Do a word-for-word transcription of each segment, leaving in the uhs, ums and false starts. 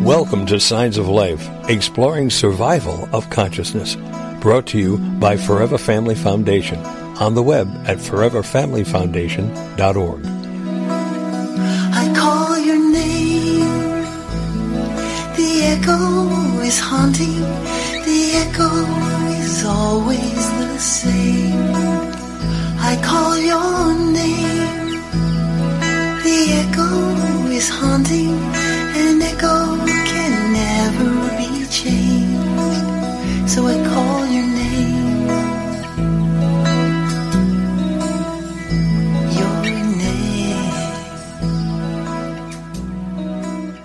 Welcome to Signs of Life, exploring survival of consciousness. Brought to you by Forever Family Foundation. On the web at forever family foundation dot org. I call your name. The echo is haunting. The echo is always the same. I call your name. The echo is haunting. An echo can never be changed. So I call your name. Your name.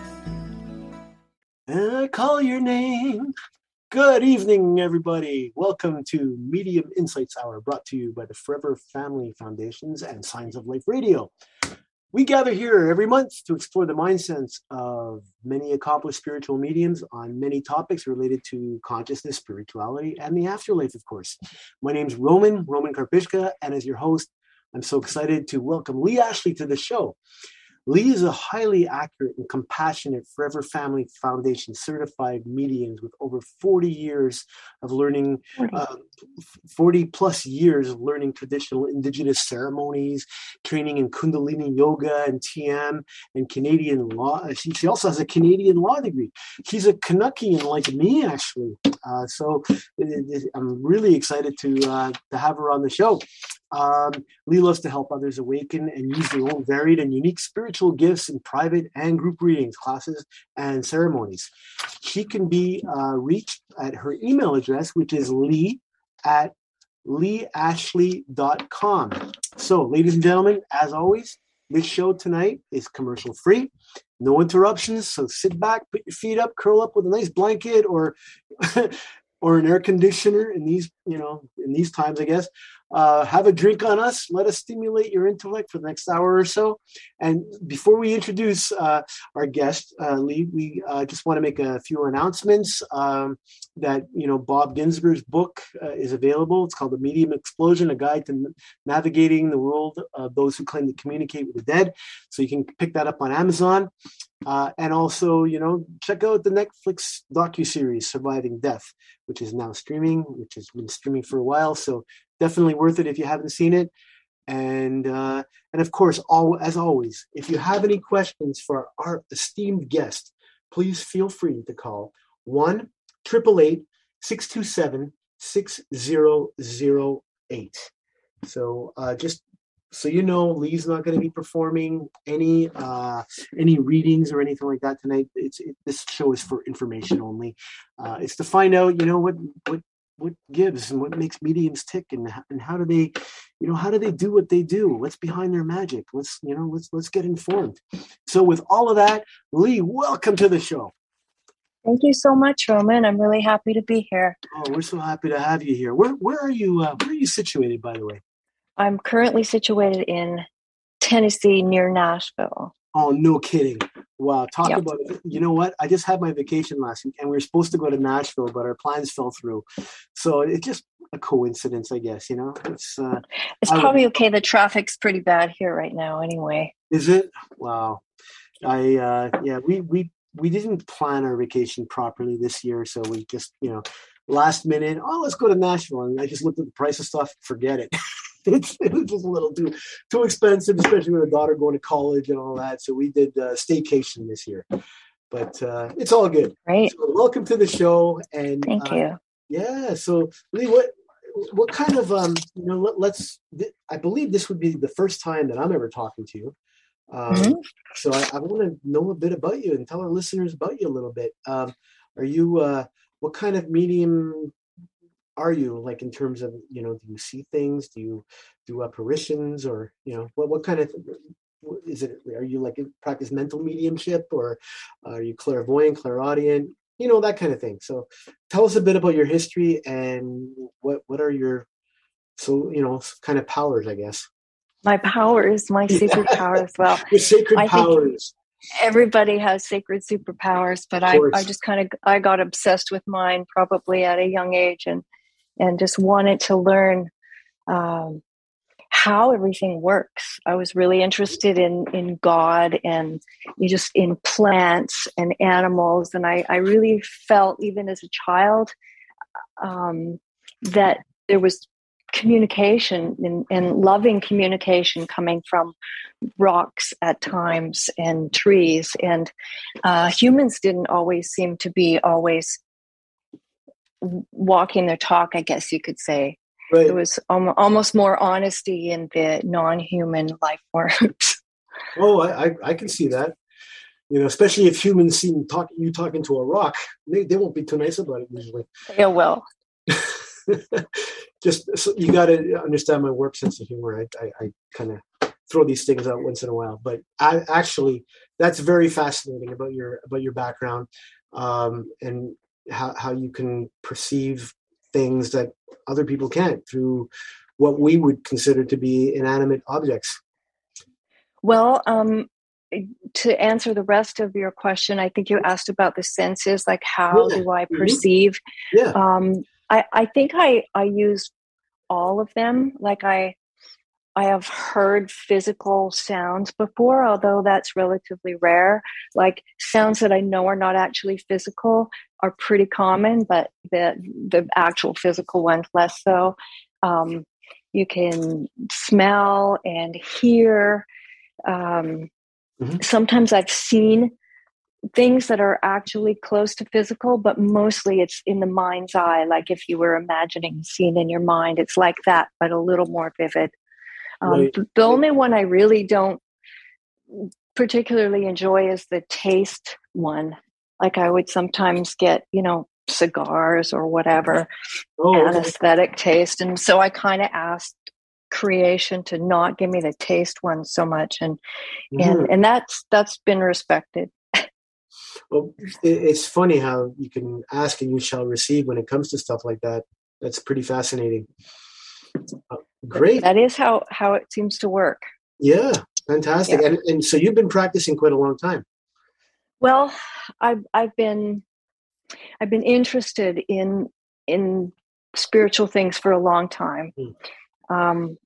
And I call your name. Good evening, everybody. Welcome to Medium Insights Hour, brought to you by the Forever Family Foundations and Signs of Life Radio. We gather here every month to explore the mindsets of many accomplished spiritual mediums on many topics related to consciousness, spirituality, and the afterlife, of course. My name's Roman, Roman Karpishka, and as your host, I'm so excited to welcome Lee Ashley to the show. Lee is a highly accurate and compassionate Forever Family Foundation certified medium with over forty years of learning, uh, forty plus years of learning traditional indigenous ceremonies, training in Kundalini Yoga and T M and Canadian law. She, she also has a Canadian law degree. She's a Canuckian like me, actually. Uh, so it, it, I'm really excited to uh, to have her on the show. Um, Lee loves to help others awaken and use their own varied and unique spiritual gifts in private and group readings, classes, and ceremonies. She can be uh, reached at her email address, which is lee at lee ashley dot com. So, ladies and gentlemen, as always, this show tonight is commercial free. No interruptions, so sit back, put your feet up, curl up with a nice blanket or or an air conditioner in these, you know, in these times, I guess. Uh, have a drink on us. Let us stimulate your intellect for the next hour or so. And before we introduce uh, our guest, uh, Lee, we uh, just want to make a few announcements um, that, you know, Bob Ginsberg's book uh, is available. It's called The Medium Explosion, A Guide to Navigating the World of Those Who Claim to Communicate with the Dead. So you can pick that up on Amazon. Uh, and also, you know, check out the Netflix docuseries Surviving Death, which is now streaming, which has been streaming for a while. So definitely worth it if you haven't seen it. And uh, and of course, all, as always, if you have any questions for our esteemed guest, please feel free to call one eight eight eight, six two seven, six zero zero eight. So uh, just so you know, Lee's not going to be performing any uh, any readings or anything like that tonight. It's it, this show is for information only. Uh, it's to find out, you know, what what what gives and what makes mediums tick, and and how do they, you know, how do they do what they do? What's behind their magic? Let's you know, let's let's get informed. So with all of that, Lee, welcome to the show. Thank you so much, Roman. I'm really happy to be here. Oh, we're so happy to have you here. Where where are you? Uh, where are you situated, by the way? I'm currently situated in Tennessee, near Nashville. Oh, no kidding. Wow. Talk Yep. about it. You know what? I just had my vacation last week and we were supposed to go to Nashville, but our plans fell through. So it's just a coincidence, I guess, you know? It's uh, It's I probably would, okay. The traffic's pretty bad here right now anyway. Is it? Wow. I, uh, yeah, we, we, we didn't plan our vacation properly this year. So we just, you know, last minute, oh, let's go to Nashville. And I just looked at the price of stuff, forget it. It's, it was just a little too too expensive, especially with a daughter going to college and all that. So we did uh, staycation this year, but uh, it's all good. Right. So welcome to the show. And Thank uh, you. Yeah. So Lee, what what kind of um you know let, let's th- I believe this would be the first time that I'm ever talking to you. Um, Mm-hmm. So I, I want to know a bit about you and tell our listeners about you a little bit. Um, are you uh, what kind of medium are you, like, in terms of, you know, do you see things? Do you do apparitions, or, you know, what what kind of is it? Are you like practice mental mediumship, or are you clairvoyant, clairaudient? You know, that kind of thing. So tell us a bit about your history and what what are your, so, you know, kind of powers, I guess. My powers, my secret powers. Well, Your sacred I powers. think everybody has sacred superpowers, but I, I just kind of, I got obsessed with mine probably at a young age, and, and just wanted to learn um, how everything works. I was really interested in in God and just in plants and animals, and I, I really felt, even as a child, um, that there was communication and, and loving communication coming from rocks at times and trees, and uh, humans didn't always seem to be always walking their talk, I guess you could say. Right. There was al- almost more honesty in the non-human life forms. Oh, I, I, I can see that. You know, especially if humans see talk, you talking to a rock, they, they won't be too nice about it usually. Yeah, well. Just so you got to understand my warped sense of humor. I, I, I kind of throw these things out once in a while, but I, actually, that's very fascinating about your about your background, um, and how how you can perceive things that other people can't through what we would consider to be inanimate objects. Well, um, to answer the rest of your question, I think you asked about the senses, like how Yeah. do I Mm-hmm. perceive? Yeah. Um, I, I think I, I use all of them. Like I, I have heard physical sounds before, although that's relatively rare. Like sounds that I know are not actually physical are pretty common, but the the actual physical ones less so. Um, you can smell and hear. Um, Mm-hmm. Sometimes I've seen things that are actually close to physical, but mostly it's in the mind's eye. Like if you were imagining a scene in your mind, it's like that, but a little more vivid. Um, Right. the only one I really don't particularly enjoy is the taste one. Like I would sometimes get, you know, cigars or whatever, Oh, okay. anesthetic taste. And so I kind of asked creation to not give me the taste one so much. And, Mhm. and, and that's, that's been respected. Well, it, it's funny how you can ask and you shall receive when it comes to stuff like that. That's pretty fascinating. Uh, great. That is how, how it seems to work. Yeah, fantastic. Yeah. And and so you've been practicing quite a long time. Well, I've I've been I've been interested in in spiritual things for a long time. Mm. Um,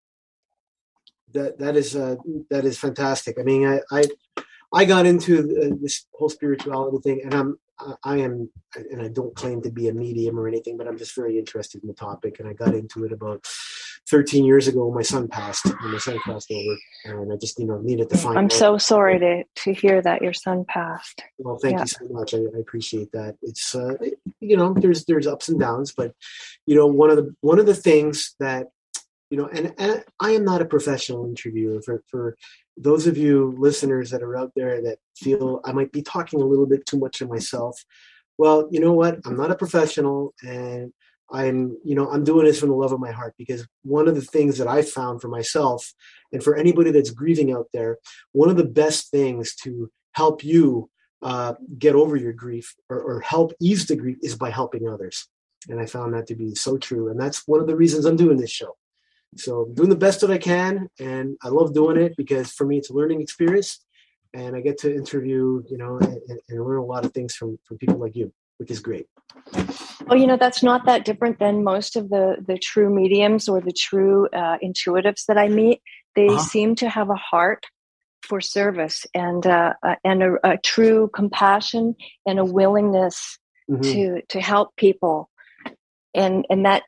that that is uh, that is fantastic. I mean, I I, I got into the, this whole spirituality thing, and I'm I am, and I don't claim to be a medium or anything, but I'm just very interested in the topic. And I got into it about thirteen years ago when my son passed, when my son passed over, and I just, you know, needed to find I'm out. so sorry to, to hear that your son passed. Well, thank Yeah. you so much. I, I appreciate that. It's, uh, you know, there's, there's ups and downs, but, you know, one of the, one of the things that, you know, and, and I am not a professional interviewer. For, for those of you listeners that are out there that feel I might be talking a little bit too much of myself, well, you know what? I'm not a professional, and I'm, you know, I'm doing this from the love of my heart, because one of the things that I found for myself and for anybody that's grieving out there, one of the best things to help you uh, get over your grief or, or help ease the grief is by helping others. And I found that to be so true. And that's one of the reasons I'm doing this show. So I'm doing the best that I can, and I love doing it because for me, it's a learning experience, and I get to interview, you know, and, and learn a lot of things from, from people like you, which is great. Well, you know, that's not that different than most of the, the true mediums or the true uh, intuitives that I meet. They Uh-huh. seem to have a heart for service and uh, uh, and a, a true compassion and a willingness Mm-hmm. to to help people, and and that,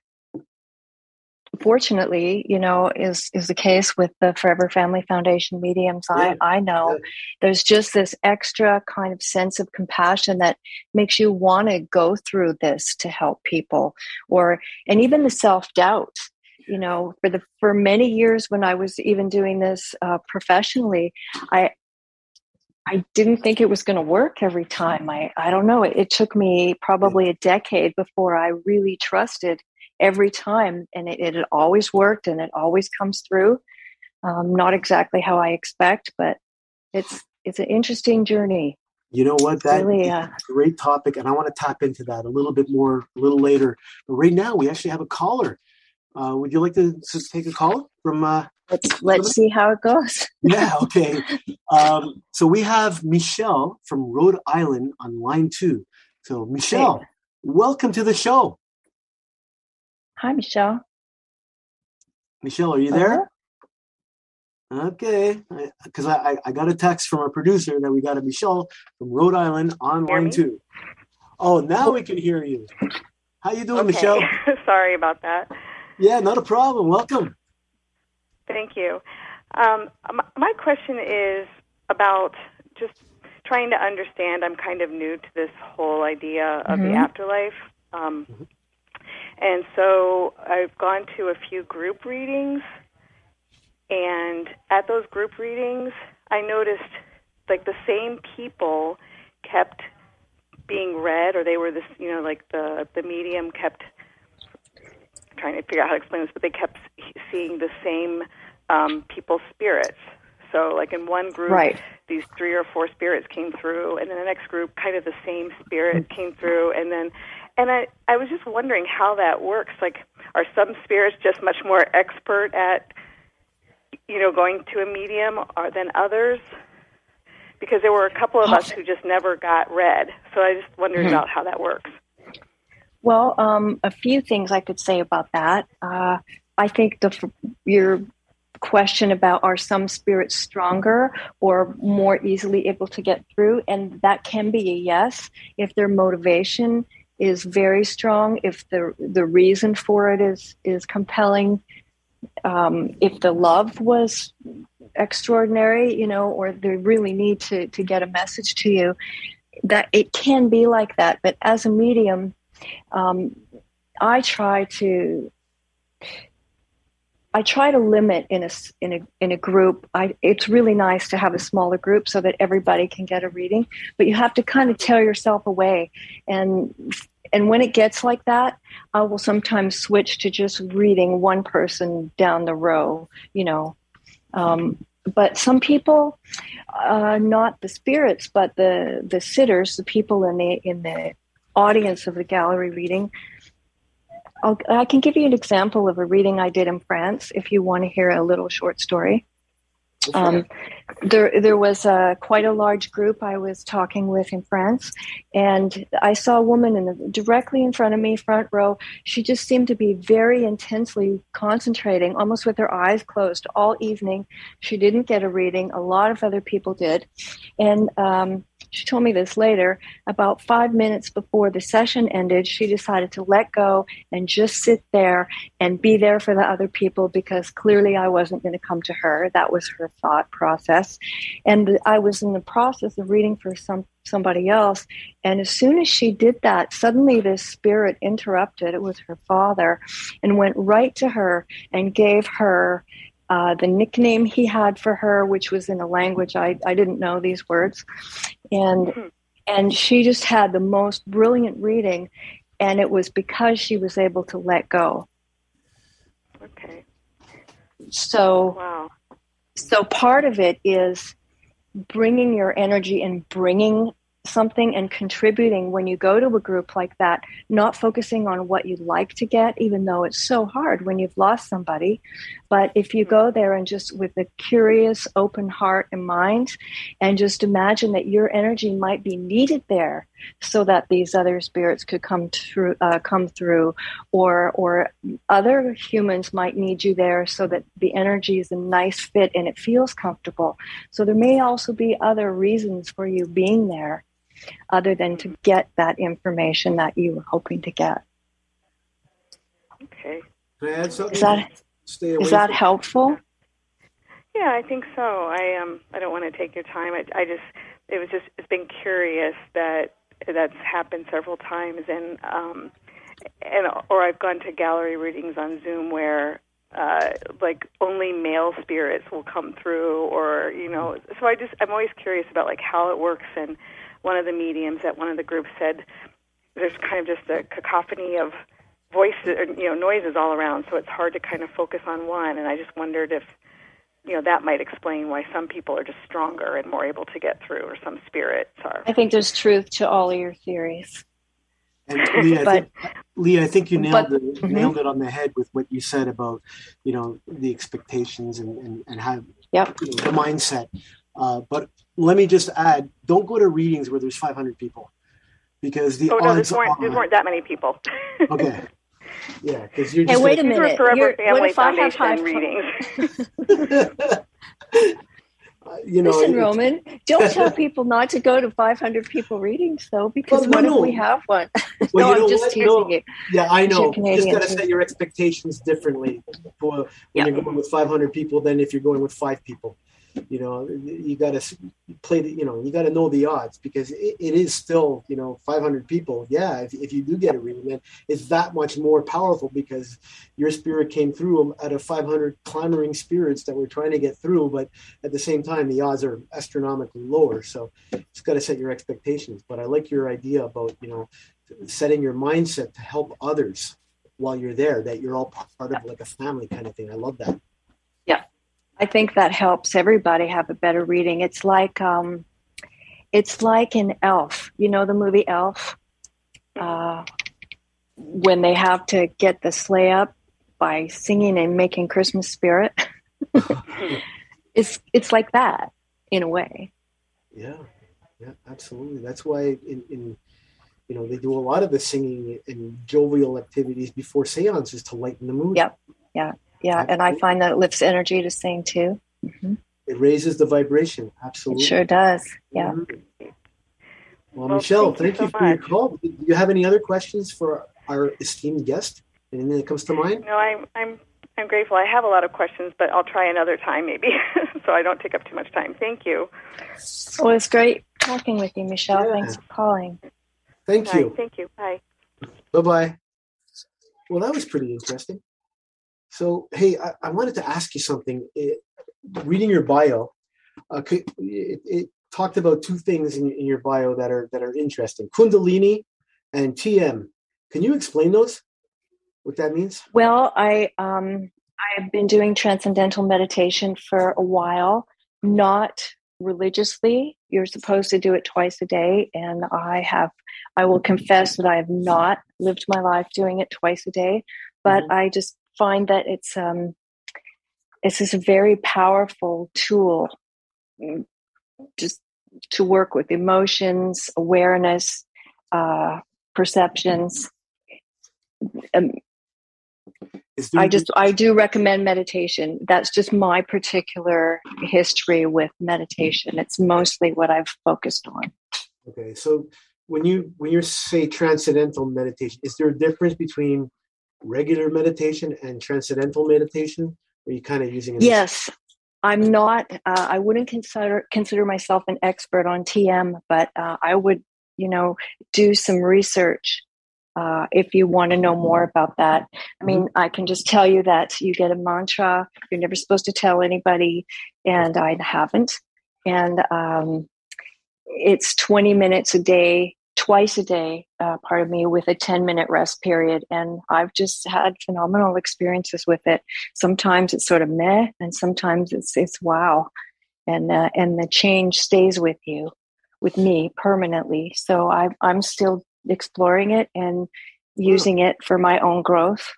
fortunately, you know, is is the case with the Forever Family Foundation mediums. Yeah. I I know Yeah. there's just this extra kind of sense of compassion that makes you want to go through this to help people, or and even the self-doubt. You know, for the for many years when I was even doing this uh, professionally, I I didn't think it was going to work every time. I I don't know. It, it took me probably a decade before I really trusted every time, and it, it always worked, and it always comes through. Um, not exactly how I expect, but it's it's an interesting journey. You know what? That Really, is uh, a great topic, and I want to tap into that a little bit more a little later. But right now, we actually have a caller. Uh, would you like to, to take a call from? Uh, let's let's see how it goes. yeah. Okay. Um, so we have Michelle from Rhode Island on line two. So Michelle, Hey. welcome to the show. Hi, Michelle. Michelle, are you there? Okay, because I, I, I got a text from our producer that we got a Michelle from Rhode Island online too. Oh, now we can hear you. How you doing, okay. Michelle? Sorry about that. Yeah, not a problem. Welcome. Thank you. Um, my, my question is about just trying to understand. I'm kind of new to this whole idea of Mm-hmm. the afterlife. Um, mm-hmm. And so I've gone to a few group readings, and at those group readings, I noticed like the same people kept being read, or they were this, you know, like the, the medium kept trying to figure out how to explain this, but they kept seeing the same um, people's spirits. So like in one group, right. these three or four spirits came through, and then the next group, kind of the same spirit came through, and then, and I, I was just wondering how that works. Like, are some spirits just much more expert at, you know, going to a medium or than others? Because there were a couple of us who just never got read. So I just wondered mm-hmm. about how that works. Well, um, a few things I could say about that. Uh, I think the your question about are some spirits stronger or more easily able to get through, and that can be a yes if their motivation is very strong, if the the reason for it is is compelling, um, if the love was extraordinary, you know, or they really need to to get a message to you, that it can be like that. But as a medium, um, I try to I try to limit in a in a in a group. I, it's really nice to have a smaller group so that everybody can get a reading, but you have to kind of tear yourself away. And and when it gets like that, I will sometimes switch to just reading one person down the row, you know. Um, but some people, uh, not the spirits, but the the sitters, the people in the in the audience of the gallery reading. I'll, I can give you an example of a reading I did in France, if you want to hear a little short story. Um, there, there was a, quite a large group I was talking with in France, and I saw a woman in the, directly in front of me, front row. She just seemed to be very intensely concentrating, almost with her eyes closed all evening. She didn't get a reading. A lot of other people did. And um, she told me this later. About five minutes before the session ended, she decided to let go and just sit there and be there for the other people, because clearly I wasn't going to come to her. That was her thought process. And I was in the process of reading for some somebody else. And as soon as she did that, suddenly this spirit interrupted. It was her father, and went right to her and gave her Uh, the nickname he had for her, which was in a language I, I didn't know these words. And mm-hmm. and she just had the most brilliant reading, and it was because she was able to let go. Okay. So, wow. So part of it is bringing your energy and bringing something and contributing when you go to a group like that, not focusing on what you'd like to get, even though it's so hard when you've lost somebody. But if you go there and just with a curious, open heart and mind, and just imagine that your energy might be needed there so that these other spirits could come through, uh, come through, or or other humans might need you there so that the energy is a nice fit and it feels comfortable. So there may also be other reasons for you being there, other than to get that information that you were hoping to get. Okay. Can I add something? Is that, Stay away is that from helpful? Yeah, I think so. I um I don't want to take your time. I, I just it was just it's been curious that that's happened several times, and um and or I've gone to gallery readings on Zoom where uh like only male spirits will come through, or you know. So I just I'm always curious about like how it works. And one of the mediums at one of the groups said there's kind of just a cacophony of voices, you know, noises all around, so it's hard to kind of focus on one. And I just wondered if, you know, that might explain why some people are just stronger and more able to get through, or some spirits are. I think there's truth to all of your theories. And Lee, I, but, think, Lee, I think you nailed but, it, mm-hmm. nailed it on the head with what you said about, you know, the expectations and, and, and how, yep. you know, the mindset. Uh, but let me just add, don't go to readings where there's five hundred people, because the oh no, odds there weren't, are... there weren't that many people. Okay. Yeah, because you're just... Hey, wait a These minute. were Forever you're, Family what if I have Foundation high readings. Uh, you know, Listen, it's- Roman, don't tell people not to go to five hundred people readings, though, because Well, no, what no. if we have one? Well, no, you know I'm just what? teasing No. you. Yeah, I You're know. You just Canadian, got to too. set your expectations differently for when Yeah. you're going with five hundred people than if you're going with five people. You know, you got to play the, you know, you got to know the odds, because it, it is still, you know, five hundred people. Yeah, if, if you do get a reading, then it's that much more powerful, because your spirit came through out of five hundred clamoring spirits that were trying to get through. But at the same time, the odds are astronomically lower. So it's got to set your expectations. But I like your idea about, you know, setting your mindset to help others while you're there, that you're all part of like a family kind of thing. I love that. Yeah. I think that helps everybody have a better reading. It's like um, it's like in Elf, you know, the movie Elf, uh, when they have to get the sleigh up by singing and making Christmas spirit. it's it's like that in a way. Yeah, yeah, absolutely. That's why in, in you know, they do a lot of the singing and jovial activities before seances to lighten the mood. Yep. Yeah. Yeah. And I find that it lifts energy to sing too. Mm-hmm. It raises the vibration. Absolutely. It sure does. Yeah. Mm-hmm. Well, Well, Michelle, thank thank you you, so for your much. call. Do you have any other questions for our esteemed guest? Anything that comes to mind? No, I'm I'm I'm grateful. I have a lot of questions, but I'll try another time maybe, so I don't take up too much time. Thank you. Well, it's great talking with you, Michelle. Yeah. Thanks for calling. Thank Bye. you. Thank you. Bye. Bye-bye. Well, that was pretty interesting. So, hey, I, I wanted to ask you something. It, reading your bio, uh, could, it, it talked about two things in, in your bio that are that are interesting: Kundalini and T M. Can you explain those? What that means? Well, I um, I've been doing transcendental meditation for a while, not religiously. You're supposed to do it twice a day, and I have. I will confess that I have not lived my life doing it twice a day, but Mhm. I just find that it's um, it's just a very powerful tool, just to work with emotions, awareness, uh, perceptions. Um, Is there- I just I do recommend meditation. That's just my particular history with meditation. It's mostly what I've focused on. Okay, so when you when you say transcendental meditation, is there a difference between regular meditation and transcendental meditation? Are you kind of using it? Yes, I'm not. Uh, I wouldn't consider consider myself an expert on T M, but uh, I would, you know, do some research uh, if you want to know more about that. I mean, I can just tell you that you get a mantra. You're never supposed to tell anybody, and I haven't. And um, it's twenty minutes a day, twice a day, uh, pardon me, with a ten minute rest period. And I've just had phenomenal experiences with it. Sometimes it's sort of meh, and sometimes it's, it's wow. And, uh, and the change stays with you, with me permanently. So I, I'm still exploring it and using it for my own growth.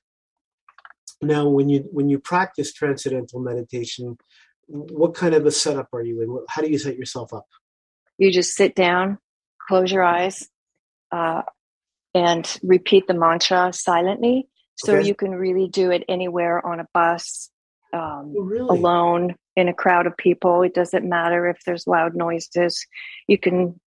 Now, when you when you practice transcendental meditation, what kind of a setup are you in? How do you set yourself up? You just sit down, close your eyes, uh, and repeat the mantra silently. So Okay. you can really do it anywhere, on a bus, um, Oh, really? alone, in a crowd of people. It doesn't matter if there's loud noises. You can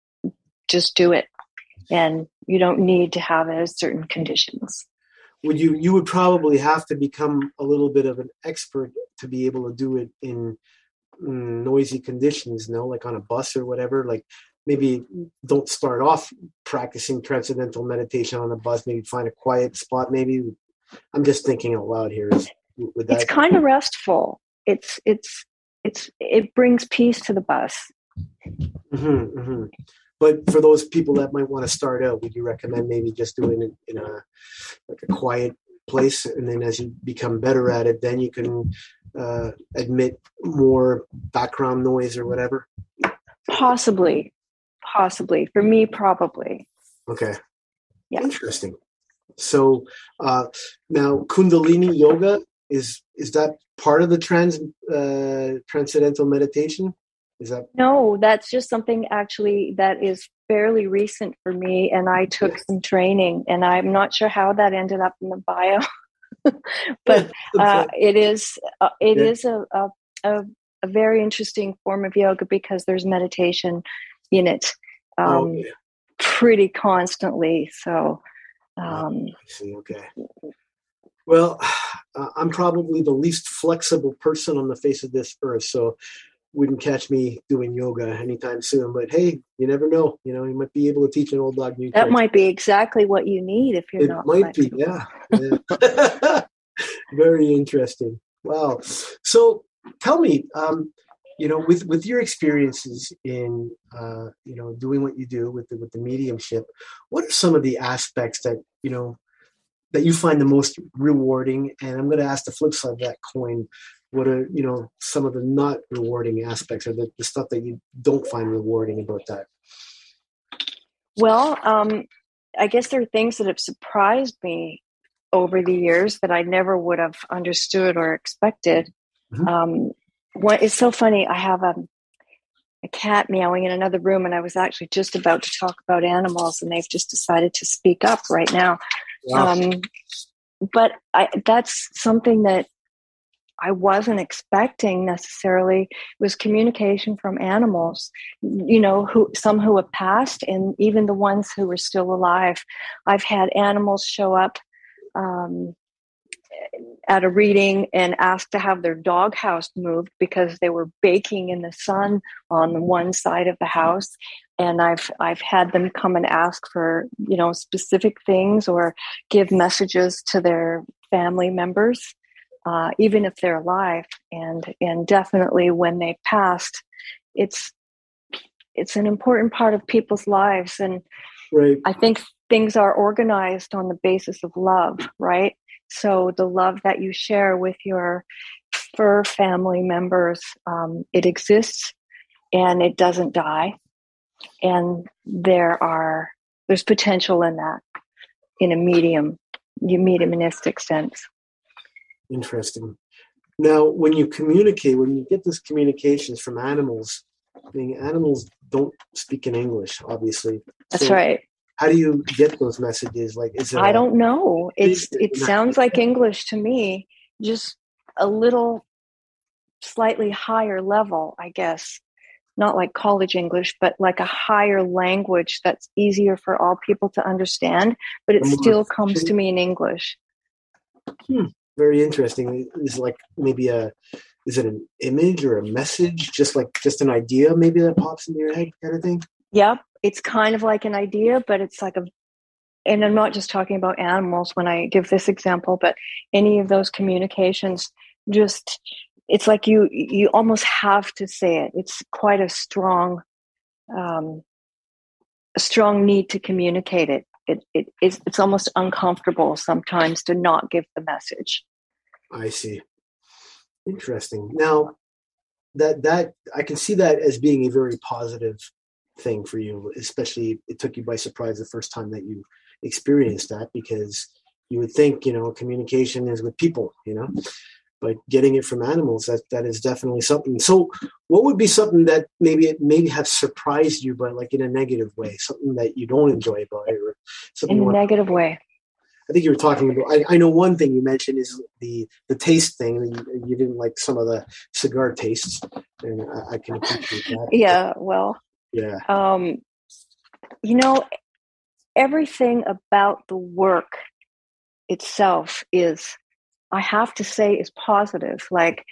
just do it. And you don't need to have it as certain conditions. Would you you would probably have to become a little bit of an expert to be able to do it in mm, noisy conditions, no? Like on a bus or whatever. Like maybe don't start off practicing transcendental meditation on a bus. Maybe find a quiet spot. Maybe I'm just thinking out loud here. Is, would that... It's kind of restful. It's it's it's it brings peace to the bus. Mm-hmm, mm-hmm. But for those people that might want to start out, would you recommend maybe just doing it in a like a quiet place, and then as you become better at it, then you can uh, admit more background noise or whatever? Possibly, possibly. For me, probably. Okay. Yeah. Interesting. So uh, now Kundalini yoga, is is that part of the trans uh, transcendental meditation? Is that... No, that's just something actually that is fairly recent for me, and I took Yeah. some training, and I'm not sure how that ended up in the bio, but uh, it is uh, it Yeah. is a, a, a a very interesting form of yoga because there's meditation in it um, oh, yeah. pretty constantly. So, Oh, um, I see. Okay. Well, uh, I'm probably the least flexible person on the face of this earth, so wouldn't catch me doing yoga anytime soon. But hey, you never know. You know, you might be able to teach an old dog new that tricks. might be exactly what you need if you're It not might flexible. be, yeah. yeah. Very interesting. Wow. So tell me, um, you know, with, with your experiences in, uh, you know, doing what you do with the, with the mediumship, what are some of the aspects that, you know, that you find the most rewarding? And I'm going to ask the flip side of that coin. What are, you know, some of the not rewarding aspects, or the, the stuff that you don't find rewarding about that? Well, um, I guess there are things that have surprised me over the years that I never would have understood or expected. Mm-hmm. Um, what is so funny, I have a, a cat meowing in another room, and I was actually just about to talk about animals, and they've just decided to speak up right now. Wow. Um, but I, that's something that I wasn't expecting necessarily, was communication from animals, you know, who some who have passed, and even the ones who are still alive. I've had animals show up um, at a reading and ask to have their doghouse moved because they were baking in the sun on the one side of the house. And I've I've had them come and ask for, you know, specific things or give messages to their family members. Uh, even if they're alive, and and definitely when they've passed, it's it's an important part of people's lives. And Right. I think things are organized on the basis of love, right? So the love that you share with your fur family members, um, it exists and it doesn't die. And there are there's potential in that, in a medium, mediumistic sense. Interesting. Now, when you communicate, when you get these communications from animals, I mean, animals don't speak in English, obviously. That's So right. how do you get those messages? Like, is it? I a- don't know. It's it Not- sounds like English to me, just a little slightly higher level, I guess. Not like college English, but like a higher language that's easier for all people to understand, but it More still comes efficient? to me in English. Hmm. Very interesting. Is like maybe a, is it an image or a message? Just like just an idea, maybe that pops into your head, kind of thing. Yep, it's kind of like an idea, but it's like a, and I'm not just talking about animals when I give this example, but any of those communications, just, it's like you, you almost have to say it. It's quite a strong, um, a strong need to communicate it. It, it it's, it's almost uncomfortable sometimes to not give the message. I see. Interesting. Now, that that I can see that as being a very positive thing for you, especially it took you by surprise the first time that you experienced that, because you would think, you know, communication is with people, you know, but getting it from animals, that that is definitely something. So what would be something that maybe it maybe have surprised you, but like in a negative way, something that you don't enjoy about it, or something In you a want- negative way. I think you were talking about, I, I know one thing you mentioned is the, the taste thing. You, you didn't like some of the cigar tastes, and I, I can appreciate that. Yeah, well, Yeah. um, you know, everything about the work itself is, I have to say, is positive. Like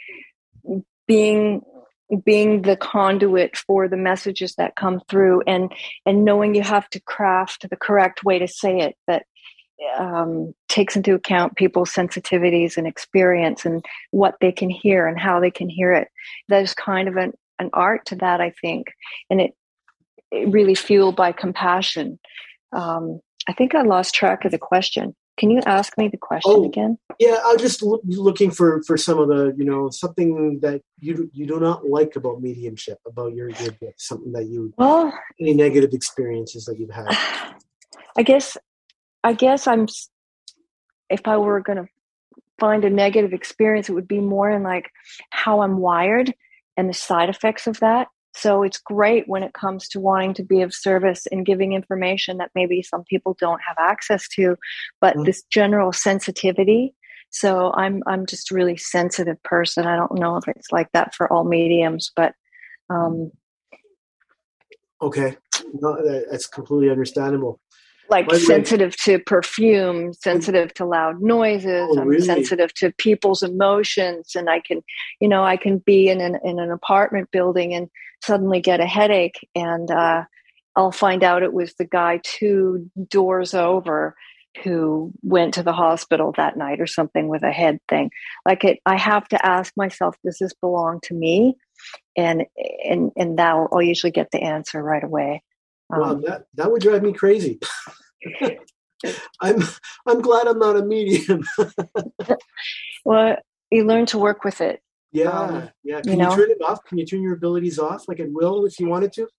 being being the conduit for the messages that come through, and and knowing you have to craft the correct way to say it that um, takes into account people's sensitivities and experience and what they can hear and how they can hear it. There's kind of an, an art to that, I think, and it, it really fueled by compassion. Um, I think I lost track of the question. Can you ask me the question Oh, again? Yeah, I was just loo- looking for, for some of the, you know, something that you you do not like about mediumship, about your, your gift, something that you, Well, any negative experiences that you've had. I guess, I guess I'm, if I were going to find a negative experience, it would be more in like how I'm wired and the side effects of that. So it's great when it comes to wanting to be of service and giving information that maybe some people don't have access to, but Mm-hmm. this general sensitivity So I'm I'm just a really sensitive person. I don't know if it's like that for all mediums, but um, okay, no, that, that's completely understandable. like By the way- sensitive to perfume, sensitive to loud noises. Oh, I'm really? sensitive to people's emotions, and I can, you know, I can be in an in an apartment building and suddenly get a headache, and uh, I'll find out it was the guy two doors over who went to the hospital that night or something with a head thing. Like it, I have to ask myself, does this belong to me? And and and that I'll usually get the answer right away. Wow, Um, that, that would drive me crazy. I'm I'm glad I'm not a medium. well, you learn to work with it. Yeah, Um, yeah. Can you you, know? turn it off? Can you turn your abilities off, like at will, if you wanted to?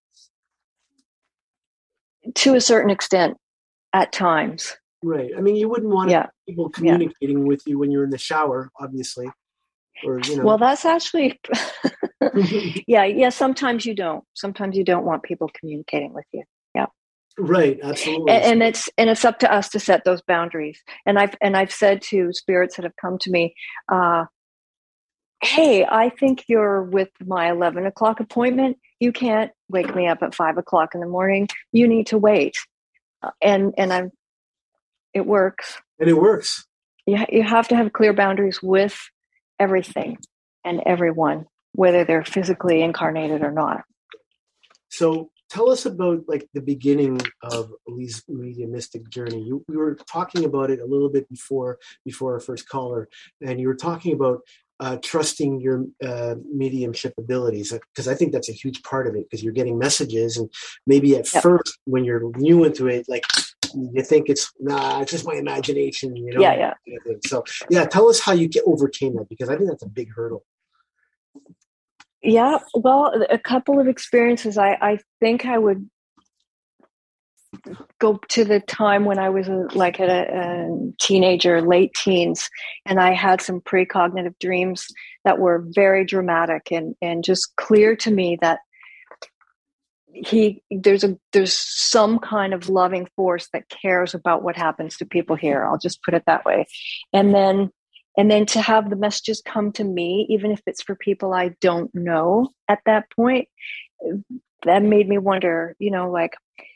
To a certain extent, at times. Right. I mean, you wouldn't want Yeah. people communicating with you when you're in the shower, obviously, or you know. Well, that's actually, yeah, yeah. Sometimes you don't. Sometimes you don't want people communicating with you. Yeah. Right. Absolutely. And, and it's and it's up to us to set those boundaries. And I've and I've said to spirits that have come to me, uh, "Hey, I think you're with my eleven o'clock appointment. You can't wake me up at five o'clock in the morning. You need to wait." Uh, and and I'm. It works. And it works. You ha- you have to have clear boundaries with everything and everyone, whether they're physically incarnated or not. So tell us about like the beginning of Lee's mediumistic journey. You, we were talking about it a little bit before before our first caller, and you were talking about uh, trusting your uh, mediumship abilities, because I think that's a huge part of it, because you're getting messages, and maybe at Yep. first when you're new into it, like you think it's nah, it's just my imagination, you know. Yeah, yeah. kind of thing. So yeah, tell us how you get overcame that, because I think that's a big hurdle. Yeah, well, a couple of experiences. I, I think I would go to the time when I was a, like a, a teenager, late teens, and I had some precognitive dreams that were very dramatic and, and just clear to me that he there's a there's some kind of loving force that cares about what happens to people here. I'll just put it that way. And then and then to have the messages come to me, even if it's for people I don't know at that point, that made me wonder, you know, like,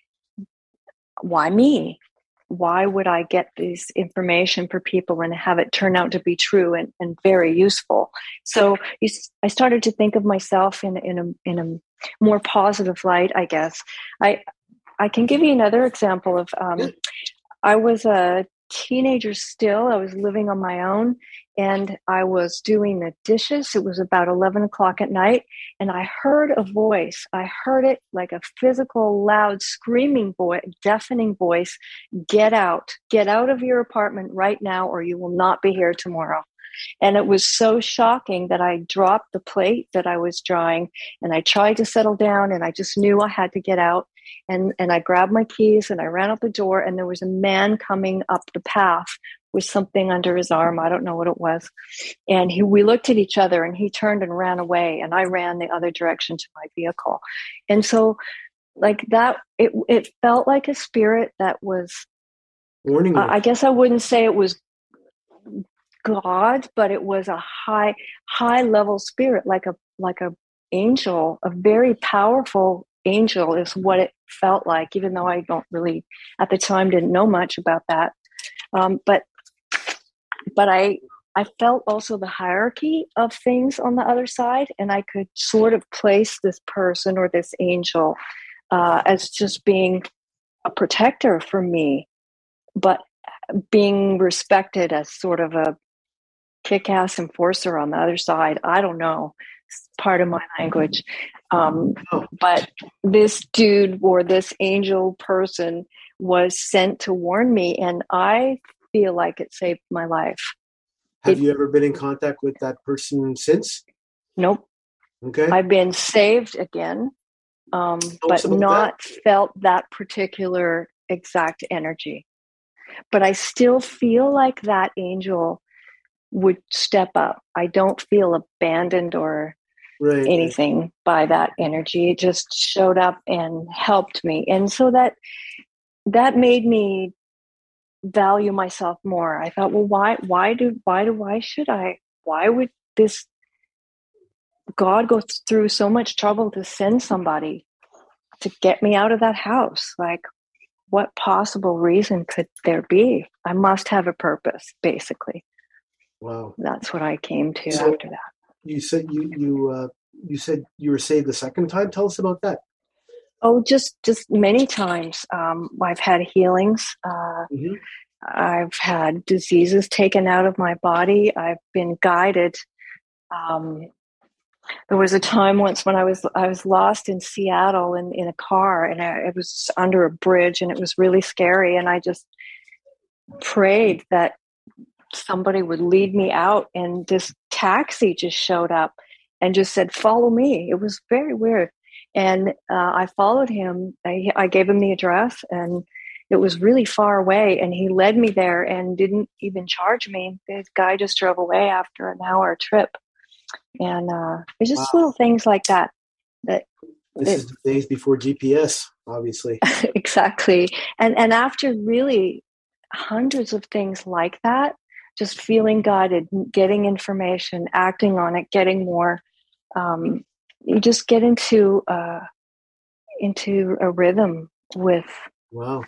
why me? Why would I get this information for people and have it turn out to be true and, and very useful? So you, I started to think of myself in, in, a, in a more positive light, I guess. I I can give you another example of, um, I was a teenager still. I was living on my own, and I was doing the dishes. It was about eleven o'clock at night, and I heard a voice. I heard it like a physical, loud, screaming voice, deafening voice. Get out. Get out of your apartment right now, or you will not be here tomorrow. And it was so shocking that I dropped the plate that I was drying, and I tried to settle down, and I just knew I had to get out. And, and I grabbed my keys and I ran out the door, and there was a man coming up the path with something under his arm. I don't know what it was. And he, we looked at each other, and he turned and ran away, and I ran the other direction to my vehicle. And so like that, it, it felt like a spirit that was, Warning. uh, I guess I wouldn't say it was God, but it was a high, high level spirit, like a, like a angel, a very powerful angel is what it felt like, even though I don't really, at the time, didn't know much about that. Um, but, but I, I felt also the hierarchy of things on the other side, and I could sort of place this person or this angel uh, as just being a protector for me, but being respected as sort of a kick-ass enforcer on the other side. I don't know. It's part of my language. Um, but this dude or this angel person was sent to warn me, and I feel like it saved my life. Have it, you ever been in contact with that person since? Nope. Okay. I've been saved again, um, but not that. felt that particular exact energy. But I still feel like that angel would step up. I don't feel abandoned or right, anything right. by that energy. It just showed up and helped me. And so that that made me value myself more. I thought, well, why, why do, why do, why should I, why would this God go through so much trouble to send somebody to get me out of that house? Like, what possible reason could there be? I must have a purpose, basically. Wow. That's what I came to So after that. You said you you uh, you said you were saved the second time. Tell us about that. Oh, just just many times. Um, I've had healings. Uh, Mm-hmm. I've had diseases taken out of my body. I've been guided. Um, there was a time once when I was I was lost in Seattle in, in a car, and I, it was under a bridge, and it was really scary. And I just prayed that somebody would lead me out, and this taxi just showed up and just said, "Follow me." It was very weird. And uh, I followed him. I, I gave him the address, and it was really far away. And he led me there and didn't even charge me. The guy just drove away after an hour trip. And uh, it's just Wow. little things like that. That This it, is the days before G P S, obviously. exactly. And and after really hundreds of things like that, just feeling guided, getting information, acting on it, getting more. Um, you just get into uh, into a rhythm with Wow.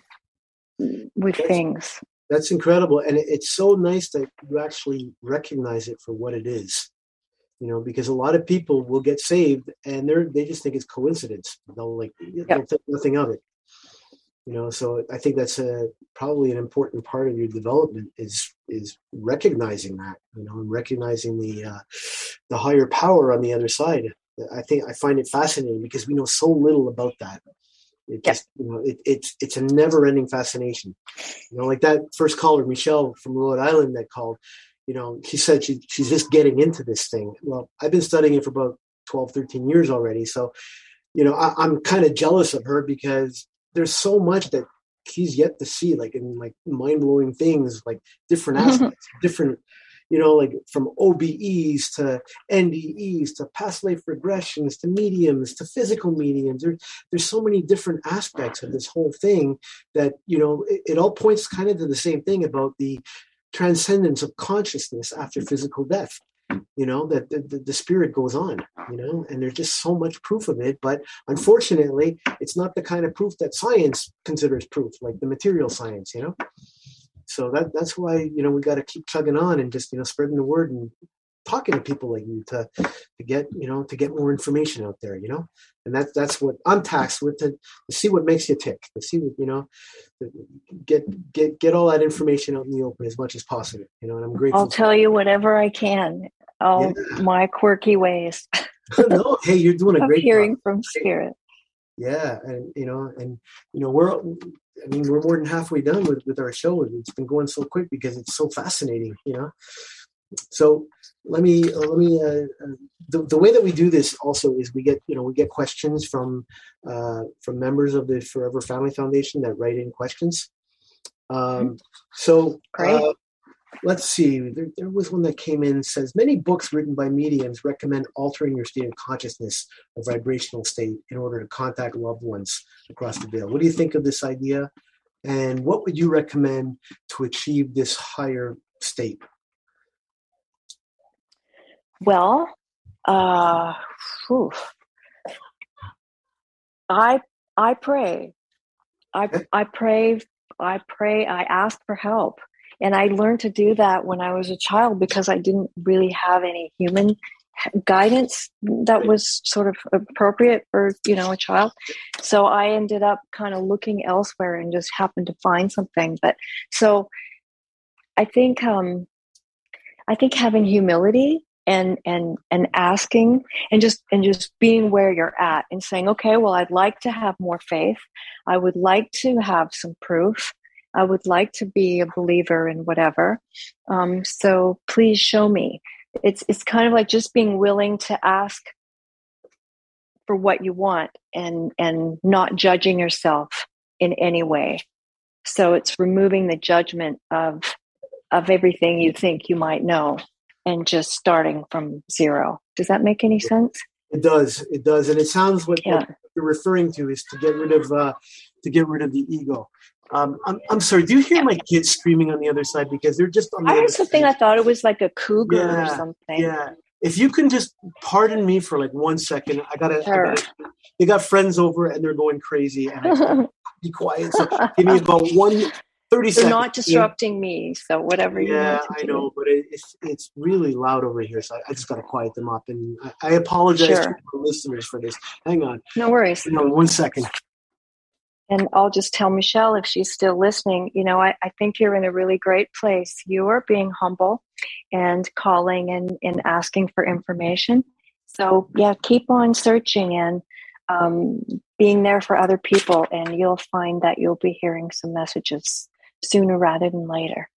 with That's, things. that's incredible. And it, it's so nice that you actually recognize it for what it is. You know, because a lot of people will get saved and they're they just think it's coincidence. They'll like Yep. they'll think nothing of it. You know, so I think that's a probably an important part of your development is is recognizing that, you know, and recognizing the uh, the higher power on the other side. I think I find it fascinating because we know so little about that. It just, you know, it, it's it's a never-ending fascination. You know, like that first caller, Michelle from Rhode Island, that called. You know, she said she she's just getting into this thing. Well, I've been studying it for about twelve, thirteen years already. So, you know, I, I'm kind of jealous of her because there's so much that she's yet to see, like in like mind-blowing things, like different aspects, different, you know, like from O B Es to N D Es to past life regressions to mediums to physical mediums. There, there's so many different aspects of this whole thing that, you know, it, it all points kind of to the same thing about the transcendence of consciousness after physical death. You know, that the, the, the spirit goes on, you know, and there's just so much proof of it. But unfortunately, it's not the kind of proof that science considers proof, like the material science, you know. So that that's why, you know, we got to keep chugging on and just, you know, spreading the word and talking to people like you to to get, you know, to get more information out there, you know. And that's that's what I'm tasked with, to, to see what makes you tick, to see what, you know, get get get all that information out in the open as much as possible, you know. And I'm grateful. I'll tell you whatever I can. All Yeah. my quirky ways. No, hey, you're doing a of great hearing job. from spirit. Yeah, and you know, and you know, we're I mean, we're more than halfway done with, with our show. It's been going so quick because it's so fascinating, you know. So let me uh, let me uh, uh, the the way that we do this also is we get you know we get questions from uh, from members of the Forever Family Foundation that write in questions. Um, so Great. uh, let's see. There, there was one that came in and says many books written by mediums recommend altering your state of consciousness or vibrational state in order to contact loved ones across the veil. What do you think of this idea? And what would you recommend to achieve this higher state? Well, uh, whew. I I pray. I I pray. I pray. I ask for help, and I learned to do that when I was a child because I didn't really have any human guidance that was sort of appropriate for, you know, a child. So I ended up kind of looking elsewhere and just happened to find something. But so I think um, I think having humility. And and and asking and just and just being where you're at and saying, okay, well, I'd like to have more faith. I would like to have some proof. I would like to be a believer in whatever. Um, so please show me. It's it's kind of like just being willing to ask for what you want and and not judging yourself in any way. So it's removing the judgment of of everything you think you might know. And just starting from zero. Does that make any sense? It does. It does, and it sounds what, Yeah. what you're referring to is to get rid of uh, to get rid of the ego. Um, I'm I'm sorry. Do you hear my kids screaming on the other side because they're just on the I other heard something. side? I thought it was like a cougar or Yeah, something. yeah. If you can just pardon me for like one second, I gotta. Sure. I gotta they got friends over and they're going crazy, and I can't be quiet. So give me about one thirty They're seconds. not disrupting me, so whatever you Yeah, want to I do. know, but it, it's it's really loud over here, so I, I just gotta quiet them up. And I, I apologize Sure. to our listeners for this. Hang on, No worries. hang on one second. And I'll just tell Michelle, if she's still listening, you know, I, I think you're in a really great place. You are being humble and calling and, and asking for information. So, yeah, keep on searching and um, being there for other people, and you'll find that you'll be hearing some messages sooner rather than later.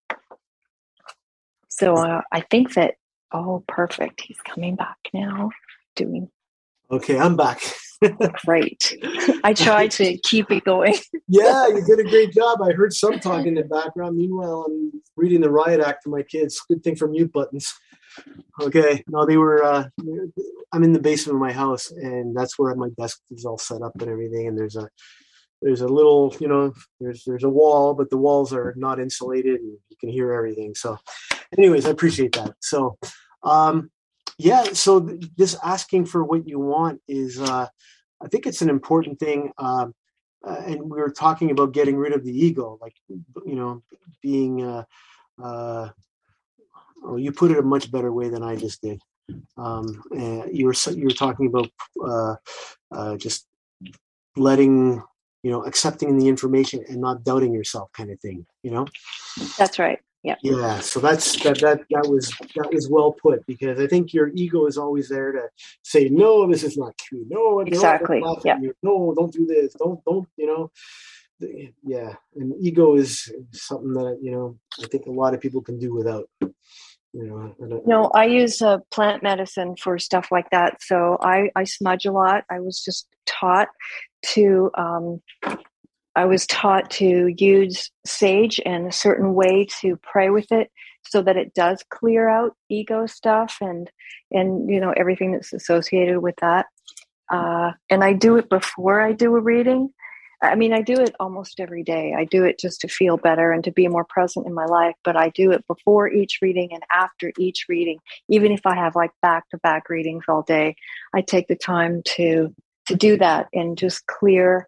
So uh, I think that, oh, perfect. He's coming back now. Doing Okay, I'm back. great. I tried to keep it going. Yeah, you did a great job. I heard some talk in the background. Meanwhile, I'm reading the riot act to my kids. Good thing for mute buttons. Okay, no, they were. Uh, I'm in the basement of my house, and that's where my desk is all set up and everything. And there's a there's a little, you know, there's there's a wall, but the walls are not insulated, and you can hear everything. So, anyways, I appreciate that. So, um, yeah, so th- this asking for what you want is. Uh, I think it's an important thing. Um, uh, and we were talking about getting rid of the ego, like, you know, being, uh, uh, oh, you put it a much better way than I just did. Um, and you were, you were talking about uh, uh, just letting, you know, accepting the information and not doubting yourself kind of thing, you know? That's right. Yeah. Yeah. So that's, that, that, that was, that was well put, because I think your ego is always there to say, no, this is not true. No, Exactly. No, Yeah. no, don't do this. Don't, don't, you know, yeah. And ego is something that, you know, I think a lot of people can do without, you know. And I, No, I use uh, plant medicine for stuff like that. So I, I smudge a lot. I was just taught to, um, I was taught to use sage and a certain way to pray with it so that it does clear out ego stuff and, and you know, everything that's associated with that. Uh, and I do it before I do a reading. I mean, I do it almost every day. I do it just to feel better and to be more present in my life, but I do it before each reading and after each reading. Even if I have like back-to-back readings all day, I take the time to to do that and just clear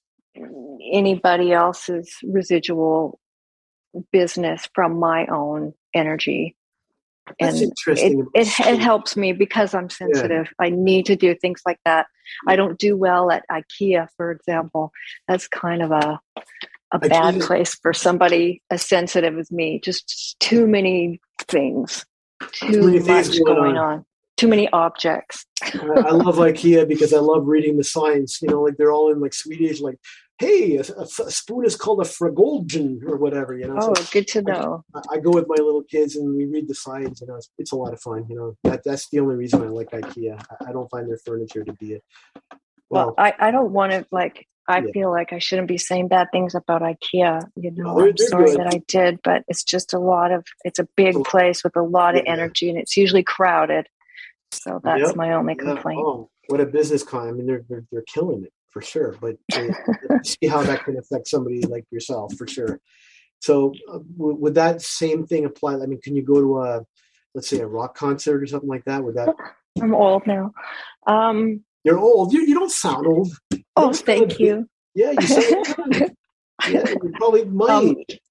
anybody else's residual business from my own energy. That's And interesting. It, it, it helps me because I'm sensitive. Yeah. I need to do things like that. I don't do well at IKEA, for example. That's kind of a a IKEA. Bad place for somebody as sensitive as me. Just too many things. Too, too many much things going, going on. on. Too many objects. I, I love IKEA because I love reading the signs. You know, like they're all in like Swedish, like, hey, a, a, a spoon is called a fragolgen or whatever, you know. Oh, so good to know. I, I go with my little kids and we read the signs. You know, it's, it's a lot of fun. You know, that that's the only reason I like IKEA. I, I don't find their furniture to be a well. well I, I don't want to like. I yeah. feel like I shouldn't be saying bad things about IKEA. You know, no, they're, I'm they're sorry good. that I did, but it's just a lot of. It's a big oh, place with a lot yeah, of energy, and it's usually crowded. So that's yep. my only yeah. complaint. Oh, what a business con! I mean, they're they're, they're killing it. For sure, but uh, see how that can affect somebody like yourself, for sure. So, uh, w- would that same thing apply? I mean, can you go to a, let's say, a rock concert or something like that? Would that? I'm old now. Um, You're old. You you don't sound old. You oh, thank sound, you. Yeah, you sound good. Yeah, you're probably my um, age.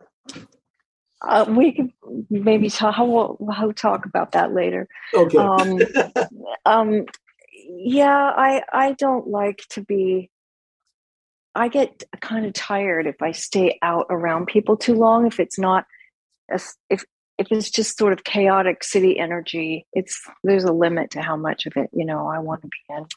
Uh, we could maybe talk. We'll, we'll talk about that later. Okay. Um, um, yeah, I I don't like to be. I get kind of tired if I stay out around people too long. If it's not, if if it's just sort of chaotic city energy, it's there's a limit to how much of it you know I want to be in.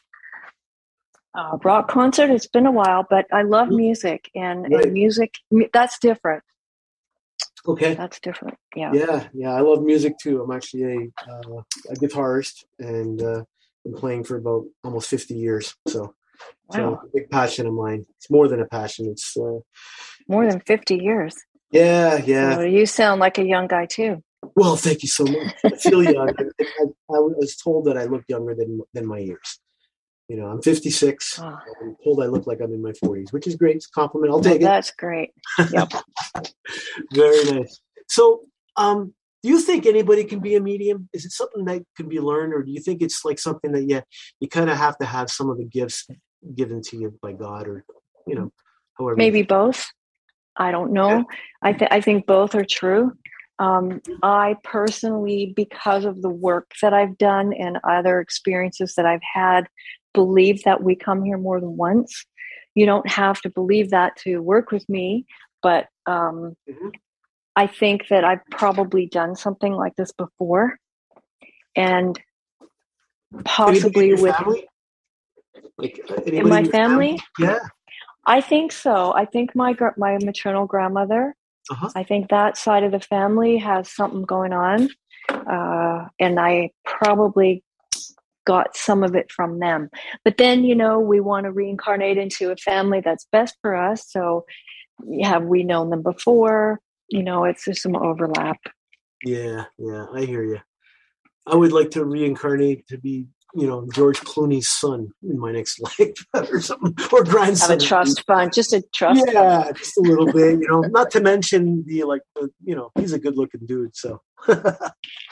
Uh, rock concert. It's been a while, but I love music and, right. and music. That's different. Okay, that's different. Yeah, yeah, yeah. I love music too. I'm actually a uh, a guitarist and uh, been playing for about almost fifty years. So. Wow. So it's a big passion of mine. It's more than a passion. It's uh, more than fifty years. Yeah, yeah. So you sound like a young guy too. Well, thank you so much. I feel young. I, I, I was told that I look younger than than my years. You know, I'm fifty-six. Oh. I'm told I look like I'm in my forties, which is great. It's a compliment. I'll Oh, take it. that's great. Yep. Very nice. So, um, do you think anybody can be a medium? Is it something that can be learned, or do you think it's like something that yeah, you kind of have to have some of the gifts given to you by God, or you know, however? Maybe both. I don't know. Yeah. I th- I think both are true. Um, I personally, because of the work that I've done and other experiences that I've had, believe that we come here more than once. You don't have to believe that to work with me, but um, Mhm. I think that I've probably done something like this before, and Anybody possibly in your with family? Like uh, anybody in my your family. Yeah. I think so. I think my gr- my maternal grandmother. Uh-huh. I think that side of the family has something going on, uh, and I probably got some of it from them. But then, you know, we want to reincarnate into a family that's best for us. So, have we known them before? You know, it's just some overlap. Yeah, yeah, I hear you. I would like to reincarnate to be, you know, George Clooney's son in my next life or something, or Have grandson. a trust fund, just a trust fund. Yeah, just a little bit, you know. Not to mention the like, the, you know, he's a good-looking dude. So uh,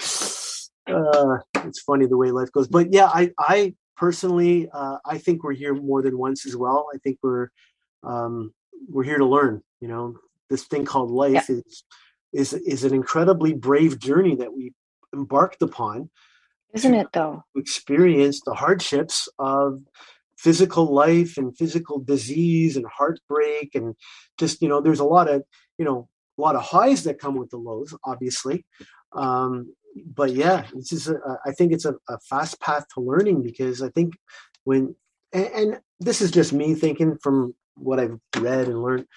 it's funny the way life goes. But yeah, I, I personally, uh, I think we're here more than once as well. I think we're, um, we're here to learn. You know, this thing called life Yeah. is is is an incredibly brave journey that we embarked upon. Isn't it though? Experience the hardships of physical life and physical disease and heartbreak, and just, you know, there's a lot of, you know, a lot of highs that come with the lows, obviously. Um, but yeah, this is a, I think it's a, a fast path to learning, because I think when, and, and this is just me thinking from what I've read and learned,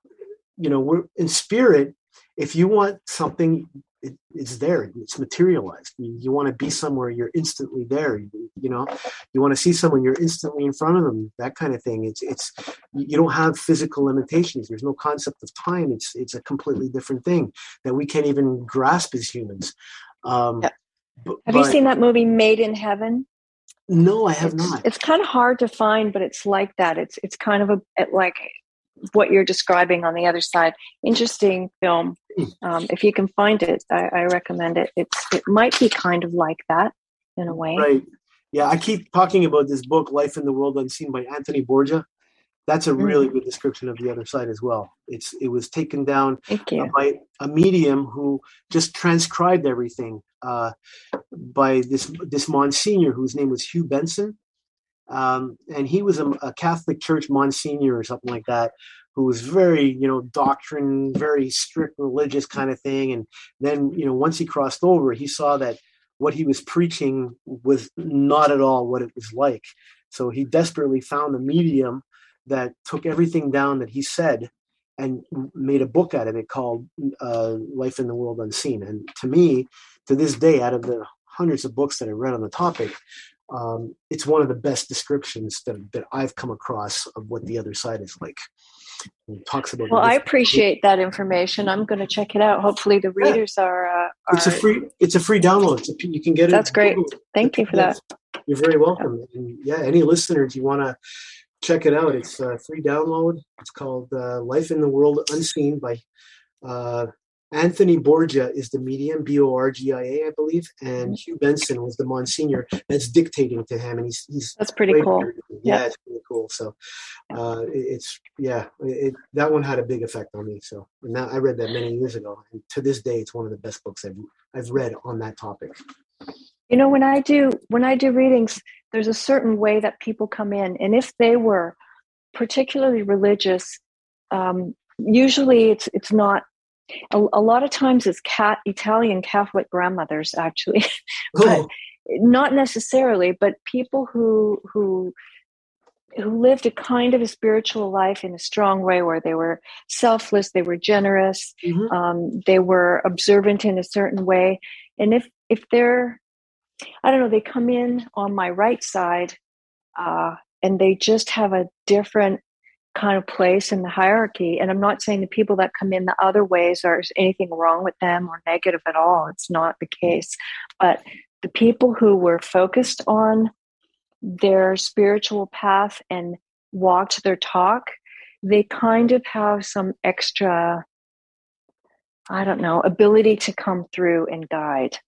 you know, we're in spirit. If you want something, it, it's there. It's materialized. You, you want to be somewhere, you're instantly there. You, you know, you want to see someone, you're instantly in front of them. That kind of thing. It's it's you don't have physical limitations. There's no concept of time. It's it's a completely different thing that we can't even grasp as humans. Um, Yeah. but, Have you but- seen that movie Made in Heaven? No, I have it's, not. It's kind of hard to find, but it's like that. It's it's kind of a like what you're describing on the other side. Interesting film. Um, if you can find it, I, I recommend it. It's it might be kind of like that in a way. Right. Yeah, I keep talking about this book, Life in the World Unseen by Anthony Borgia. That's a really good description of the other side as well. It's it was taken down Thank you. uh, by a medium who just transcribed everything uh, by this this Monsignor whose name was Hugh Benson. Um, and he was a, a Catholic Church Monsignor or something like that, who was very, you know, doctrine, very strict religious kind of thing. And then, you know, once he crossed over, he saw that what he was preaching was not at all what it was like. So he desperately found a medium that took everything down that he said and made a book out of it called uh, Life in the World Unseen. And to me, to this day, out of the hundreds of books that I read on the topic, Um, it's one of the best descriptions that, that I've come across of what the other side is like. And it talks about. Well, I appreciate that information. I'm going to check it out. Hopefully, the readers are. Uh, are it's a free. It's a free download. It's a, you can get it. That's great. Thank you for that. You're very welcome. And yeah, any listeners, you want to check it out? It's a free download. It's called uh, "Life in the World Unseen" by uh, Anthony Borgia is the medium, B O R G I A, I believe, and Hugh Benson was the Monsignor that's dictating to him, and he's he's that's pretty cool. Yeah, yeah, it's pretty cool. So, uh, it, it's yeah, it, that one had a big effect on me. So, and now I read that many years ago, and to this day, it's one of the best books I've I've read on that topic. You know, when I do when I do readings, there's a certain way that people come in, and if they were particularly religious, um, usually it's it's not. A, a lot of times it's cat Italian Catholic grandmothers, actually, but Oh. not necessarily. But people who who who lived a kind of a spiritual life in a strong way, where they were selfless, they were generous, Mhm. um, they were observant in a certain way. And if if they're, I don't know, they come in on my right side, uh, and they just have a different kind of place in the hierarchy. And I'm not saying the people that come in the other ways are anything wrong with them or negative at all. It's not the case. But the people who were focused on their spiritual path and walked their talk, they kind of have some extra, I don't know, ability to come through and guide.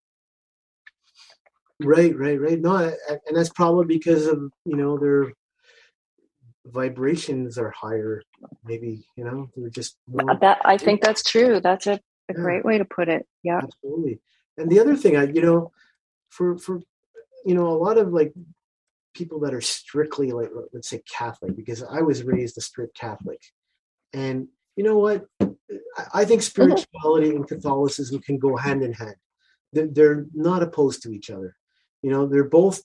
Right, right, right. No, I, I- and that's probably because of, you know, their vibrations are higher. Maybe, you know, they're just more. That I think that's true. That's a, a Yeah. great way to put it. Yeah. Absolutely. And the other thing, I, you know, for, for, you know, a lot of like people that are strictly like, let's say Catholic, because I was raised a strict Catholic. And you know what? I- I think spirituality and Catholicism can go hand in hand. They're, they're not opposed to each other. You know, they're both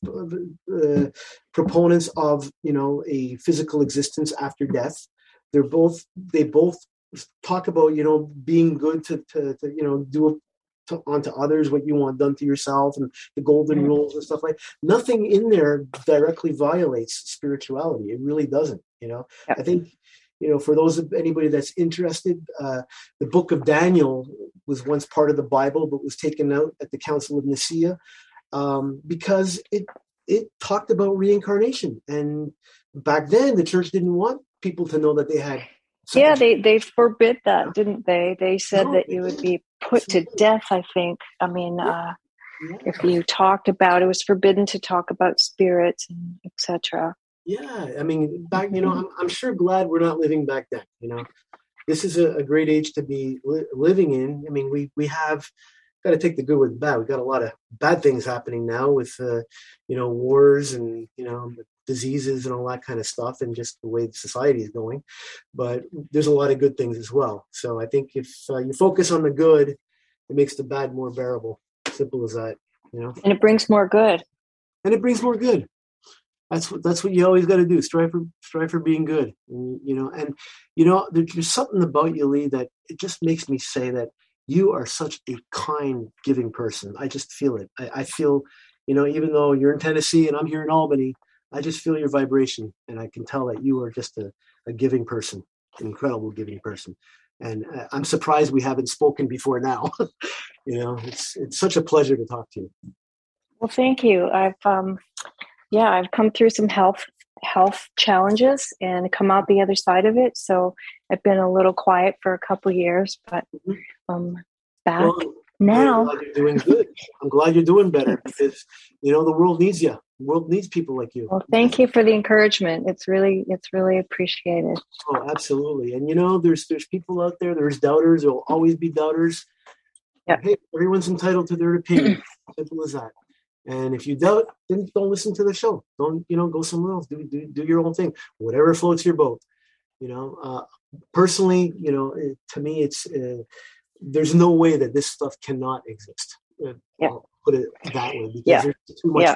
uh, proponents of, you know, a physical existence after death. They're both, they both talk about, you know, being good to, to, to you know, do to, onto others what you want done to yourself, and the golden rules and stuff like. Nothing in there directly violates spirituality. It really doesn't. You know, Yeah. I think, you know, for those of anybody that's interested, uh, the Book of Daniel was once part of the Bible, but was taken out at the Council of Nicaea um, because it it talked about reincarnation. And back then, the church didn't want people to know that they had. Yeah, they, they forbid that, didn't they? They said No, that they you would didn't. be put to Absolutely. death, I think. I mean, uh, Yeah. if you talked about, it was forbidden to talk about spirits and et cetera. Yeah, I mean, back, you know, I'm, I'm sure glad we're not living back then. You know, this is a, a great age to be li- living in. I mean, we we have got to take the good with the bad. We've got a lot of bad things happening now with, uh, you know, wars and, you know, diseases and all that kind of stuff, and just the way society is going. But there's a lot of good things as well. So I think if uh, you focus on the good, it makes the bad more bearable. Simple as that, you know. And it brings more good. And it brings more good. That's what that's what you always got to do. Strive for strive for being good, and, you know. And you know, there, there's something about you, Lee, that it just makes me say that you are such a kind, giving person. I just feel it. I, I feel, you know, even though you're in Tennessee and I'm here in Albany, I just feel your vibration, and I can tell that you are just a, a giving person, an incredible giving person. And uh, I'm surprised we haven't spoken before now. You know, it's it's such a pleasure to talk to you. Well, thank you. I've, um, yeah, I've come through some health health challenges and come out the other side of it. So I've been a little quiet for a couple of years, but um, back Well, now. I'm glad you're doing good. I'm glad you're doing better because, you know, the world needs you. The world needs people like you. Well, thank you for the encouragement. It's really, it's really appreciated. Oh, absolutely. And, you know, there's there's people out there, there's doubters. There will always be doubters. Yeah. Hey, everyone's entitled to their opinion. Simple as that. And if you doubt, then don't listen to the show. Don't, you know, go somewhere else. Do, do, do your own thing. Whatever floats your boat. You know, uh, personally, you know, it, to me, it's uh, there's no way that this stuff cannot exist. Uh, Yeah. I'll put it that way because Yeah. there's too much. Yeah,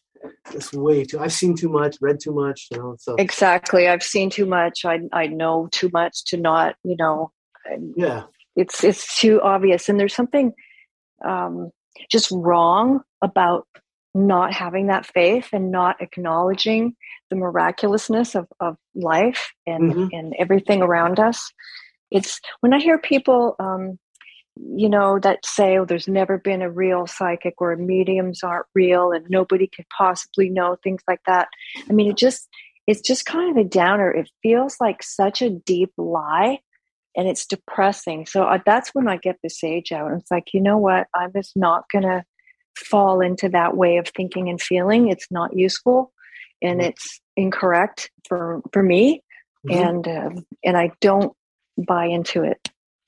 It's way too. I've seen too much, read too much. You know, so exactly. I've seen too much. I I know too much to not, you know, yeah, it's it's too obvious. And there's something um, just wrong about not having that faith and not acknowledging the miraculousness of, of life and, Mhm. and everything around us. It's when I hear people, um, you know, that say, oh, there's never been a real psychic or mediums aren't real and nobody could possibly know, things like that. I mean, it just, it's just kind of a downer. It feels like such a deep lie and it's depressing. So uh, that's when I get the sage out. And it's like, you know what? I'm just not going to fall into that way of thinking and feeling. It's not useful and Mhm. it's incorrect for, for me. Mhm. And, uh, and I don't buy into it.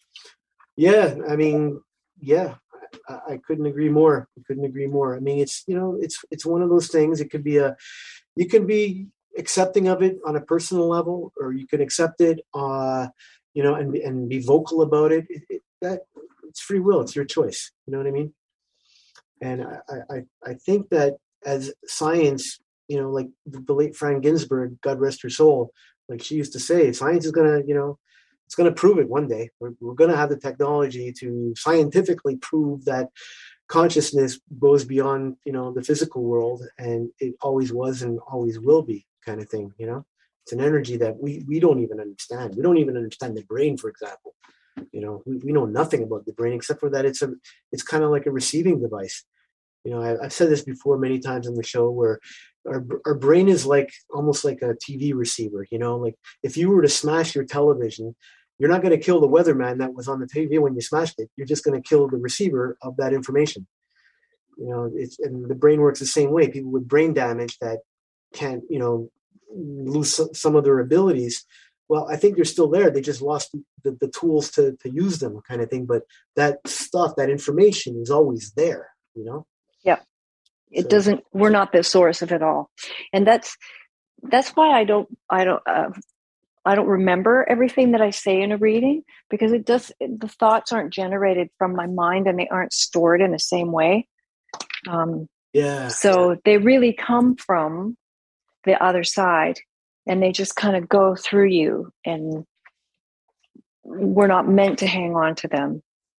Yeah, I mean, yeah, I, I couldn't agree more. I couldn't agree more. I mean, it's, you know, it's it's one of those things. It could be a, you can be accepting of it on a personal level, or you can accept it, uh, you know, and and be vocal about it. It, it. That it's free will. It's your choice. You know what I mean? And I I I think that as science, you know, like the, the late Fran Ginsburg, God rest her soul, like she used to say, science is gonna, you know. It's going to prove it one day. We're, we're going to have the technology to scientifically prove that consciousness goes beyond, you know, the physical world, and it always was and always will be, kind of thing. You know, it's an energy that we we don't even understand. We don't even understand the brain, for example. You know, we, we know nothing about the brain except for that it's a it's kind of like a receiving device. You know, I, I've said this before many times on the show where our, our brain is like almost like a T V receiver. You know, like if you were to smash your television, you're not going to kill the weatherman that was on the T V when you smashed it. You're just going to kill the receiver of that information. You know, it's, and the brain works the same way. People with brain damage that can't, you know, lose some of their abilities. Well, I think they're still there. They just lost the, the tools to, to use them, kind of thing. But that stuff, that information is always there, you know? Yeah. It So- doesn't, we're not the source of it all. And that's, that's why I don't, I don't, uh, I don't remember everything that I say in a reading, because it does, the thoughts aren't generated from my mind and they aren't stored in the same way. Um, Yeah. so they really come from the other side, and they just kind of go through you, and we're not meant to hang on to them.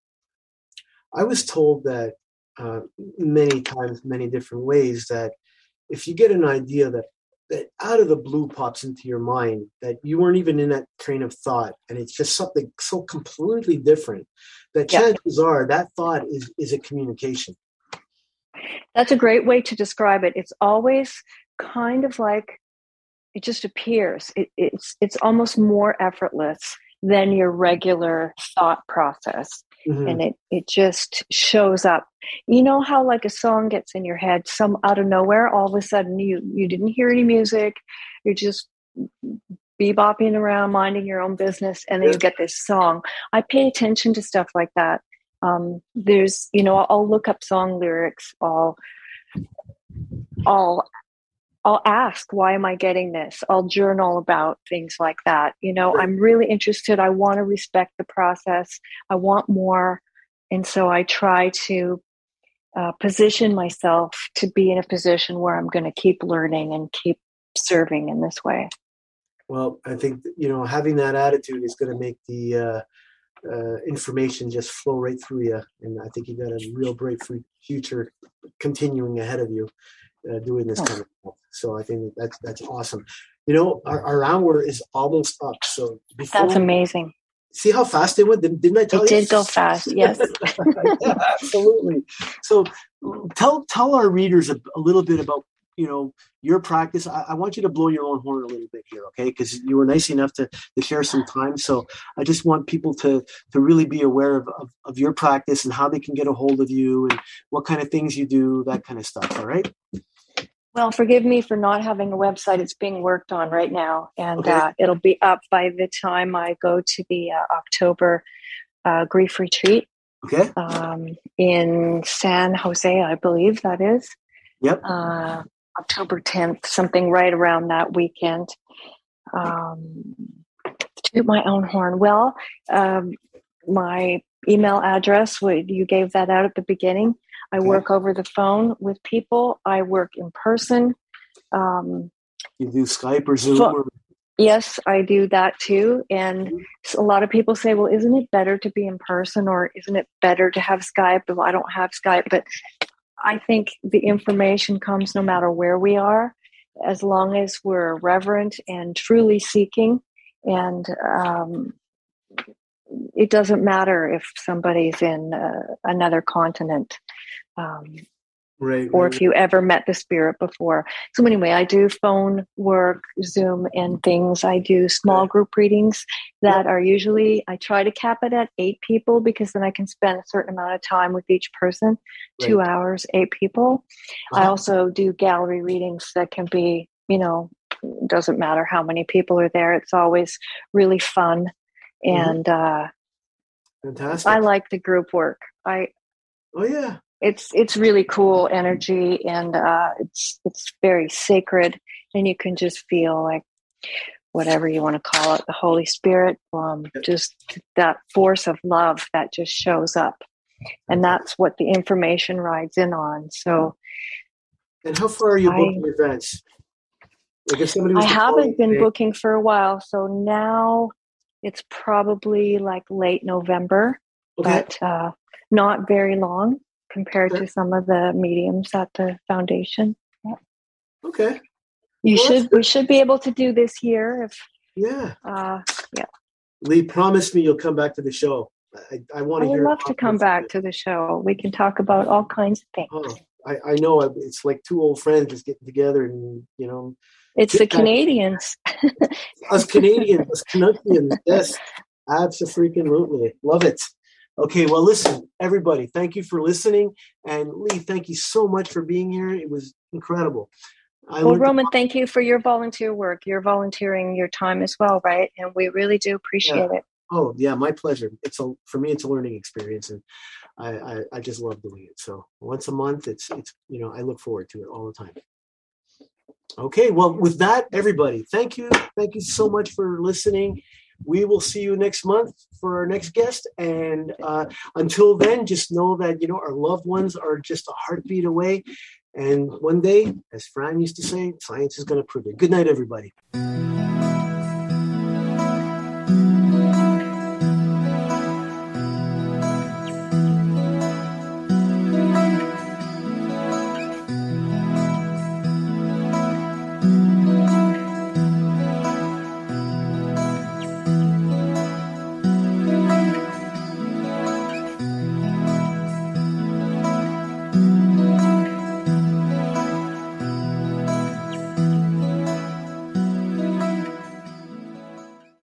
I was told that uh, many times, many different ways, that if you get an idea that, that out of the blue pops into your mind, that you weren't even in that train of thought, and it's just something so completely different, that Yeah. chances are that thought is, is a communication. That's a great way to describe it. It's always kind of like it just appears. It, it's it's almost more effortless than your regular thought process. Mhm. And it, it just shows up. You know how like a song gets in your head, some out of nowhere, all of a sudden you, you didn't hear any music, you're just bebopping around, minding your own business, and then Yeah. you get this song. I pay attention to stuff like that. Um, there's, you know, I'll look up song lyrics. I'll, I'll, I'll ask, why am I getting this? I'll journal about things like that. You know, Right. I'm really interested. I want to respect the process. I want more. And so I try to uh, position myself to be in a position where I'm going to keep learning and keep serving in this way. Well, I think, you know, having that attitude is going to make the uh, uh, information just flow right through you. And I think you got a real bright fu- future continuing ahead of you uh, doing this Oh. kind of stuff. So I think that's, that's awesome. You know, our, our hour is almost up. So before That's amazing. See how fast it went? Didn't, didn't I tell It you? did go fast. Yes. Yeah, absolutely. So tell tell our readers a, a little bit about, you know, your practice. I, I want you to blow your own horn a little bit here, okay? Because you were nice enough to, to share some time. So I just want people to to really be aware of, of, of your practice and how they can get a hold of you and what kind of things you do, that kind of stuff, all right? Well, forgive me for not having a website. It's being worked on right now, and Okay. uh, it'll be up by the time I go to the uh, October uh, grief retreat Okay? um, in San Jose, I believe that is. Yep. Uh, October tenth, something right around that weekend. Um, toot my own horn. Well, um, my email address, what you gave that out at the beginning. I Okay. work over the phone with people. I work in person. Um, You do Skype or Zoom? So- or, yes, I do that too. And a lot of people say, well, isn't it better to be in person, or isn't it better to have Skype? Well, I don't have Skype, but I think the information comes no matter where we are, as long as we're reverent and truly seeking. And um, it doesn't matter if somebody's in uh, another continent. Um, right. or right, if you ever met the spirit before. So anyway, I do phone work, Zoom, and things. I do small Okay. group readings that are usually, I try to cap it at eight people, because then I can spend a certain amount of time with each person, two Right. hours, eight people. I Uh-huh. also do gallery readings that can be, you know, doesn't matter how many people are there. It's always really fun. Mhm. And uh, Fantastic. I like the group work. I, Oh, yeah. it's it's really cool energy, and uh, it's it's very sacred, and you can just feel like whatever you want to call it, the Holy Spirit, um, just that force of love that just shows up, and that's what the information rides in on. So And how far are you I- booking events? Like if somebody was I to call haven't you been today- booking for a while, so now it's probably like late November, Okay. but uh, not very long compared Okay. to some of the mediums at the foundation. Okay. You Well, that's should. We should be able to do this here. If Yeah. uh, Lee, promise me you'll come back to the show. I, I want I to would hear. love to come back to the show. We can talk about all kinds of things. Oh, I, I know it's like two old friends just getting together and, you know. It's the Canadians. Us Canadians, us Canuckians, yes. Abso-freaking-lutely. Love it. Okay, well, listen, everybody, thank you for listening. And Lee, thank you so much for being here. It was incredible. I well, Roman, to- thank you for your volunteer work. You're volunteering your time as well, right? And we really do appreciate yeah. it. Oh, yeah, my pleasure. It's a For me, it's a learning experience, and I, I, I just love doing it. So once a month, it's, it's you know, I look forward to it all the time. Okay, well, with that, everybody, thank you. Thank you so much for listening. We will see you next month for our next guest. And uh, until then, just know that, you know, our loved ones are just a heartbeat away. And one day, as Fran used to say, science is going to prove it. Good night, everybody.